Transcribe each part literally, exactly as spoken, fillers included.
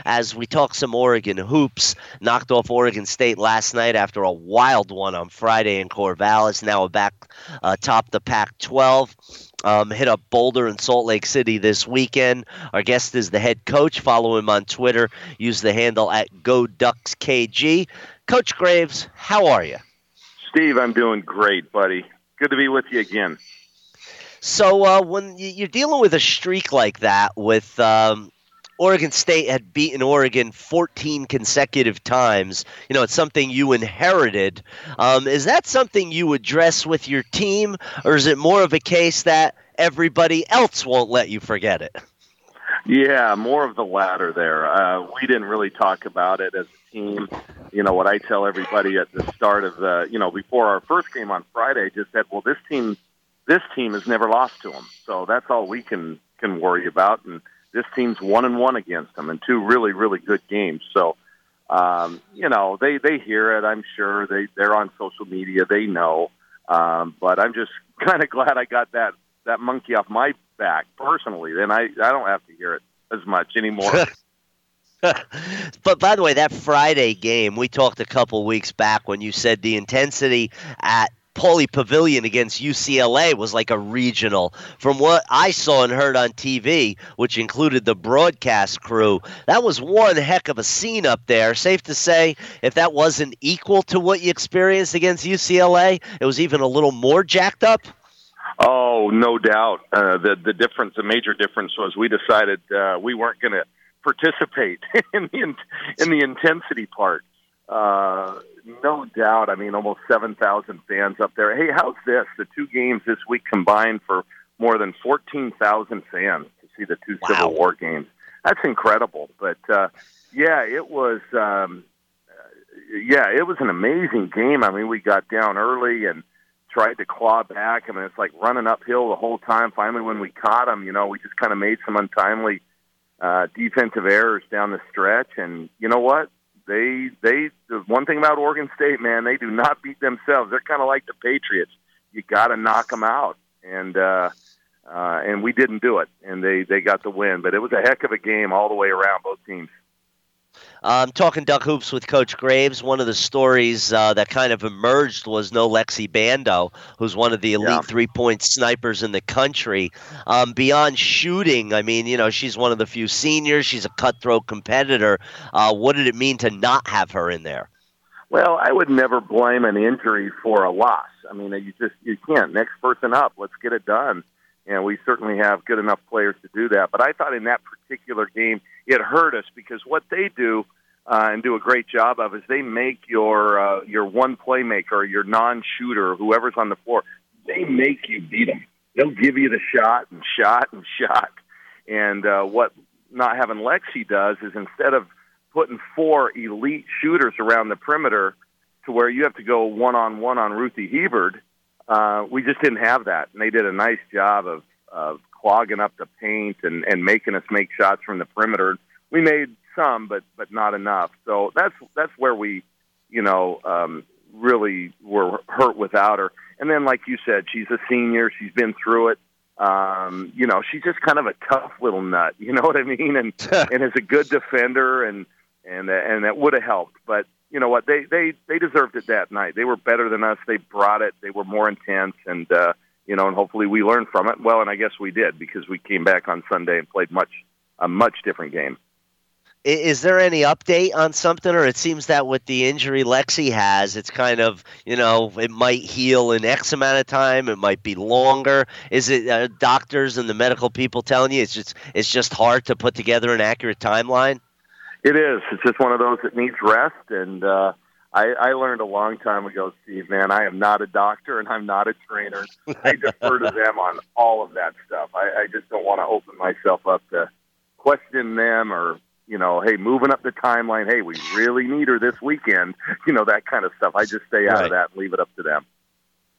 as we talk some Oregon hoops. Knocked off Oregon State last night after a wild one on Friday in Corvallis. Now we're back uh, top the Pac twelve. Um, hit up Boulder and Salt Lake City this weekend. Our guest is the head coach. Follow him on Twitter. Use the handle at GoDucksKG. Coach Graves, how are you? Steve, I'm doing great, buddy. Good to be with you again. So uh, when you're dealing with a streak like that, with um, Oregon State had beaten Oregon fourteen consecutive times, you know, it's something you inherited. Um, is that something you address with your team, or is it more of a case that everybody else won't let you forget it? Yeah, more of the latter there. Uh, we didn't really talk about it as a team. You know, what I tell everybody at the start of the, you know, before our first game on Friday, just said, well, this team, this team has never lost to them. So that's all we can, can worry about. And this team's one and one against them in two really, really good games. So, um, you know, they, they hear it. I'm sure they, they're on social media. They know. Um, but I'm just kind of glad I got that, that monkey off my back personally. Then I, I don't have to hear it as much anymore. But by the way, that Friday game, we talked a couple weeks back when you said the intensity at Pauley Pavilion against U C L A was like a regional. From what I saw and heard on T V, which included the broadcast crew, that was one heck of a scene up there. Safe to say, if that wasn't equal to what you experienced against U C L A, it was even a little more jacked up? Oh, no doubt. Uh, the the difference, the major difference was we decided uh, we weren't going to participate in the in the intensity part. Uh, no doubt. I mean, almost seven thousand fans up there. Hey, how's this? The two games this week combined for more than fourteen thousand fans to see the two Wow. Civil War games. That's incredible. But, uh, yeah, it was um, yeah, it was an amazing game. I mean, we got down early and tried to claw back. I mean, it's like running uphill the whole time. Finally, when we caught them, you know, we just kind of made some untimely uh, defensive errors down the stretch. And you know what? They, they, the one thing about Oregon State, man, they do not beat themselves. They're kind of like the Patriots. You got to knock them out. And, uh, uh, and we didn't do it. And they, they got the win. But it was a heck of a game all the way around, both teams. I'm talking Duck Hoops with Coach Graves. One of the stories uh, that kind of emerged was no Lexi Bando, who's one of the elite Yeah. three-point snipers in the country. Um, beyond shooting, I mean, you know, she's one of the few seniors. She's a cutthroat competitor. Uh, what did it mean to not have her in there? Well, I would never blame an injury for a loss. I mean, you just you can't. Next person up. Let's get it done. And we certainly have good enough players to do that. But I thought in that particular game, it hurt us because what they do uh, and do a great job of is they make your uh, your one playmaker, or your non-shooter, whoever's on the floor, they make you beat them. They'll give you the shot and shot and shot. And uh, what not having Lexi does is instead of putting four elite shooters around the perimeter to where you have to go one-on-one on Ruthie Hebard, Uh, we just didn't have that, and they did a nice job of, of clogging up the paint and, and making us make shots from the perimeter. We made some, but but not enough. So that's that's where we, you know, um, really were hurt without her. And then, like you said, she's a senior. She's been through it. Um, you know, she's just kind of a tough little nut. You know what I mean? And and is a good defender, and and and that would have helped, but. You know what? They, they, they deserved it that night. They were better than us. They brought it. They were more intense, and uh, you know, and hopefully we learned from it. Well, and I guess we did because we came back on Sunday and played much a much different game. Is there any update on something, or it seems that with the injury Lexi has, it's kind of, you know, it might heal in X amount of time. It might be longer. Is it uh, doctors and the medical people telling you it's just it's just hard to put together an accurate timeline? It is. It's just one of those that needs rest. And uh, I, I learned a long time ago, Steve, man, I am not a doctor and I'm not a trainer. I defer to them on all of that stuff. I, I just don't want to open myself up to question them or, you know, hey, moving up the timeline, hey, we really need her this weekend, you know, that kind of stuff. I just stay out Right. of that and leave it up to them.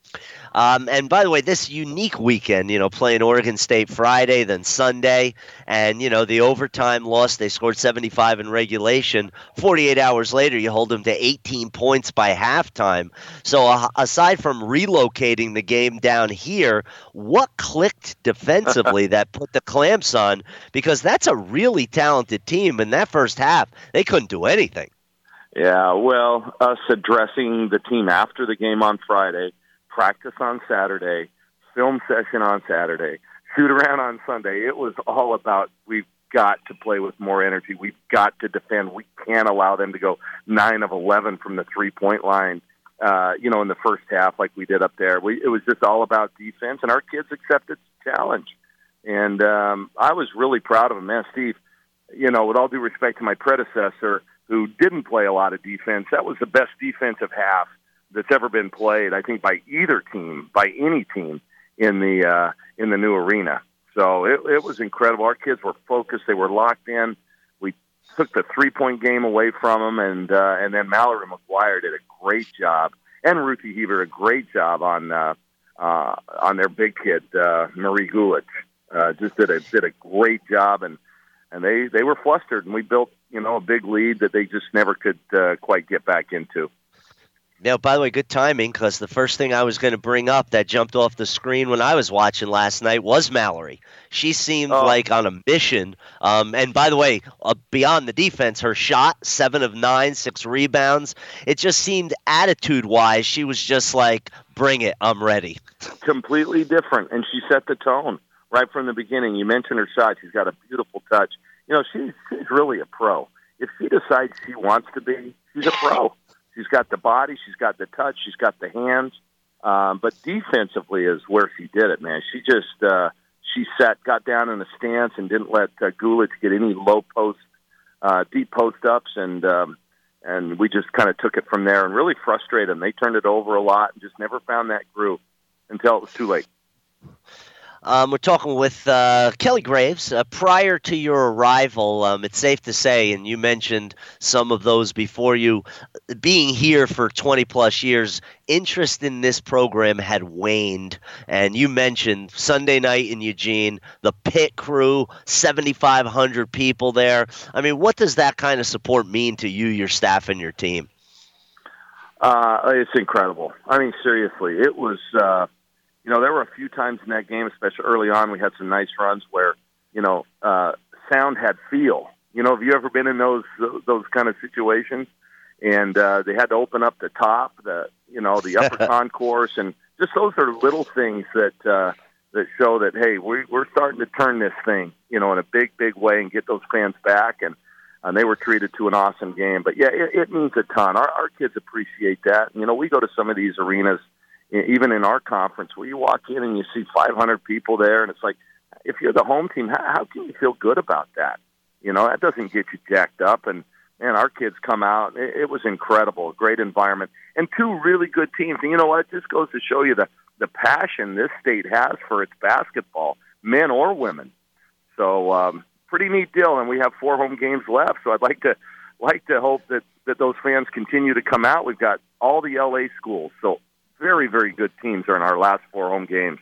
Um, and by the way, this unique weekend, you know, playing Oregon State Friday, then Sunday, and, you know, the overtime loss, they scored seventy-five in regulation. forty-eight hours later, you hold them to eighteen points by halftime. So uh, aside from relocating the game down here, what clicked defensively that put the clamps on? Because that's a really talented team. In that first half, they couldn't do anything. Yeah, well, us addressing the team after the game on Friday, practice on Saturday, film session on Saturday, shoot around on Sunday. It was all about we've got to play with more energy. We've got to defend. We can't allow them to go nine of eleven from the three-point line, uh, you know, in the first half like we did up there. We, it was just all about defense, and our kids accepted the challenge. And um, I was really proud of them. Man, Steve, you know, with all due respect to my predecessor who didn't play a lot of defense, that was the best defensive half that's ever been played, I think, by either team, by any team in the uh, in the new arena. So it, it was incredible. Our kids were focused; they were locked in. We took the three-point game away from them, and uh, and then Mallory McGuire did a great job, and Ruthie Heaver a great job on uh, uh, on their big kid uh, Marie Gulich. Uh, just did a did a great job, and and they they were flustered, and we built you know a big lead that they just never could uh, quite get back into. Now, by the way, good timing, because the first thing I was going to bring up that jumped off the screen when I was watching last night was Mallory. She seemed oh. like on a mission. Um, and by the way, uh, beyond the defense, her shot, seven of nine, six rebounds. It just seemed attitude-wise, she was just like, bring it, I'm ready. Completely different, and she set the tone right from the beginning. You mentioned her shot. She's got a beautiful touch. You know, she's, she's really a pro. If she decides she wants to be, she's a pro. She's got the body, she's got the touch, she's got the hands. Um, but defensively is where she did it, man. She just uh, she sat, got down in a stance, and didn't let uh, Gulich get any low post, uh, deep post ups, and um, and we just kind of took it from there and really frustrated them. They turned it over a lot and just never found that groove until it was too late. Um, we're talking with uh, Kelly Graves. Uh, prior to your arrival, um, it's safe to say, and you mentioned some of those before you, being here for twenty plus years, interest in this program had waned. And you mentioned Sunday night in Eugene, the pit crew, seventy-five hundred people there. I mean, what does that kind of support mean to you, your staff, and your team? Uh, it's incredible. I mean, seriously, it was uh, – You know, there were a few times in that game, especially early on, we had some nice runs where, you know, uh, sound had feel. You know, have you ever been in those those kind of situations? And uh, they had to open up the top, the you know, the upper concourse, and just those are little things that uh, that show that, hey, we, we're starting to turn this thing, you know, in a big, big way and get those fans back. And, and they were treated to an awesome game. But, yeah, it, it means a ton. Our, our kids appreciate that. You know, we go to some of these arenas, even in our conference, where you walk in and you see five hundred people there, and it's like, if you're the home team, how, how can you feel good about that? You know, that doesn't get you jacked up. And, man, our kids come out. It, it was incredible, a great environment, and two really good teams. And you know what? It just goes to show you the, the passion this state has for its basketball, men or women. So um, pretty neat deal, and we have four home games left, so I'd like to like to hope that, that those fans continue to come out. We've got all the L A schools, so very, very good teams are in our last four home games.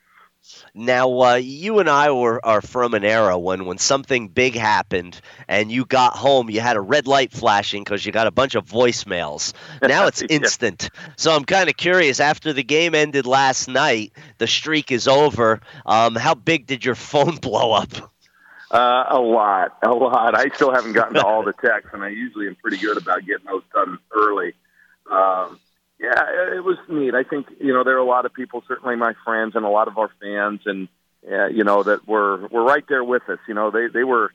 Now, uh, you and I were are from an era when, when something big happened and you got home, you had a red light flashing because you got a bunch of voicemails. Now it's instant. Yeah. So I'm kind of curious, after the game ended last night, the streak is over. Um, how big did your phone blow up? Uh, a lot, a lot. I still haven't gotten to all the texts, and I usually am pretty good about getting those done early. Um, Yeah, it was neat. I think, you know, there are a lot of people, certainly my friends and a lot of our fans, and, uh, you know, that were, were right there with us. You know, they, they were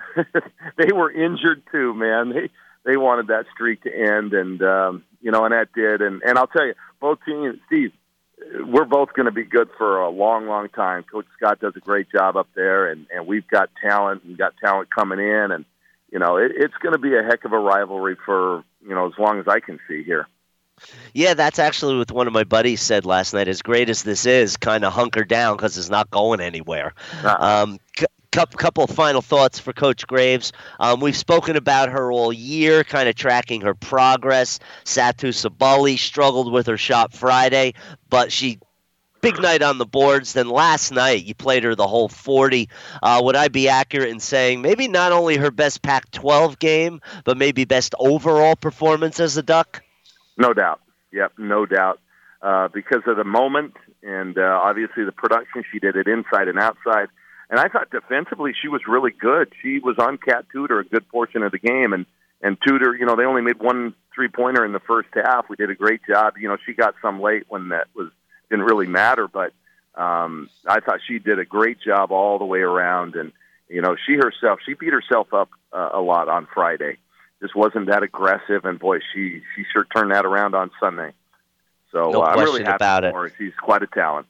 they were injured too, man. They they wanted that streak to end, and, um, you know, and that did. And, and I'll tell you, both teams, Steve, we're both going to be good for a long, long time. Coach Scott does a great job up there, and, and we've got talent and got talent coming in. And, you know, it, it's going to be a heck of a rivalry for, you know, as long as I can see here. Yeah, that's actually what one of my buddies said last night. As great as this is, kind of hunker down because it's not going anywhere. Uh-huh. Um, Couple, couple of final thoughts for Coach Graves. Um, we've spoken about her all year, kind of tracking her progress. Satu Sabali struggled with her shot Friday, but she big night on the boards. Then last night, you played her the whole forty. Uh, would I be accurate in saying maybe not only her best Pac twelve game, but maybe best overall performance as a Duck? No doubt. Yep, no doubt. Uh, because of the moment and uh, obviously the production, she did it inside and outside. And I thought defensively she was really good. She was on Kat Tudor a good portion of the game. And, and Tudor, you know, they only made one three-pointer in the first half. We did a great job. You know, she got some late when that was didn't really matter. But um, I thought she did a great job all the way around. And, you know, she herself, she beat herself up uh, a lot on Friday. Just wasn't that aggressive. And, boy, she, she sure turned that around on Sunday. So no uh, I'm really happy about for her. She's quite a talent.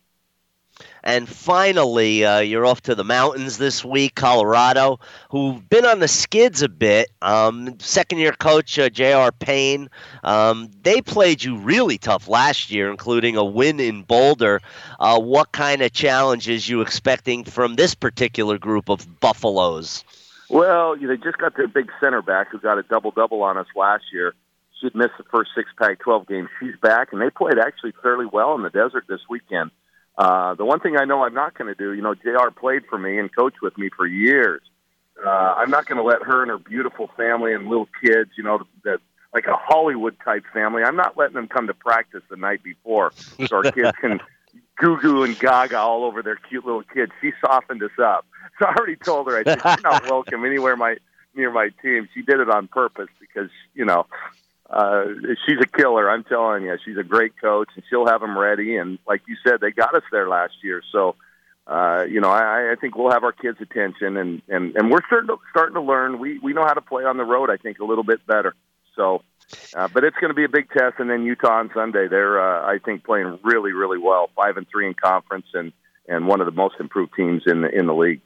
And finally, uh, you're off to the mountains this week, Colorado, who've been on the skids a bit. Um, second-year coach uh, J R. Payne, um, they played you really tough last year, including a win in Boulder. Uh, what kind of challenges you expecting from this particular group of Buffaloes? Well, you know, they just got their big center back who got a double-double on us last year. She'd missed the first six Pac twelve games. She's back, and they played actually fairly well in the desert this weekend. Uh, the one thing I know I'm not going to do, you know, J R played for me and coached with me for years. Uh, I'm not going to let her and her beautiful family and little kids, you know, that like a Hollywood-type family, I'm not letting them come to practice the night before so our kids can goo-goo and gaga all over their cute little kids. She softened us up. So I already told her, I said, you're not welcome anywhere my, near my team. She did it on purpose because, you know, Uh, she's a killer, I'm telling you. She's a great coach, and she'll have them ready. And like you said, they got us there last year. So, uh, you know, I, I think we'll have our kids' attention, and, and, and we're starting to, starting to learn. We we know how to play on the road, I think, a little bit better. So, uh, but it's going to be a big test. And then Utah on Sunday, they're, uh, I think, playing really, really well, five and three in conference, and, and one of the most improved teams in the, in the league.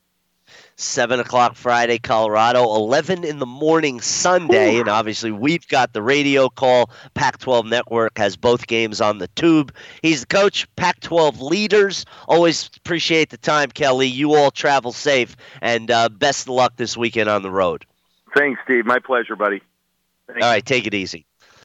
seven o'clock Friday, Colorado, eleven in the morning Sunday, and obviously we've got the radio call. Pac twelve Network has both games on the tube. He's the coach, Pac twelve leaders. Always appreciate the time, Kelly. You all travel safe, and uh, best of luck this weekend on the road. Thanks, Steve. My pleasure, buddy. Thanks. All right, take it easy.